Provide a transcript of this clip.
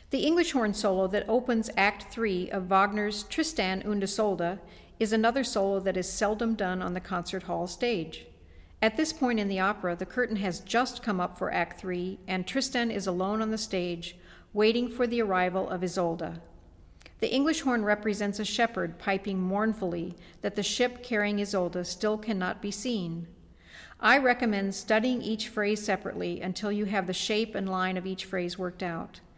The English horn solo that opens Act 3 of Wagner's Tristan und Isolde is another solo that is seldom done on the concert hall stage. At this point in the opera, the curtain has just come up for Act 3, and Tristan is alone on the stage, waiting for the arrival of Isolde. The English horn represents a shepherd piping mournfully that the ship carrying Isolde still cannot be seen. I recommend studying each phrase separately until you have the shape and line of each phrase worked out.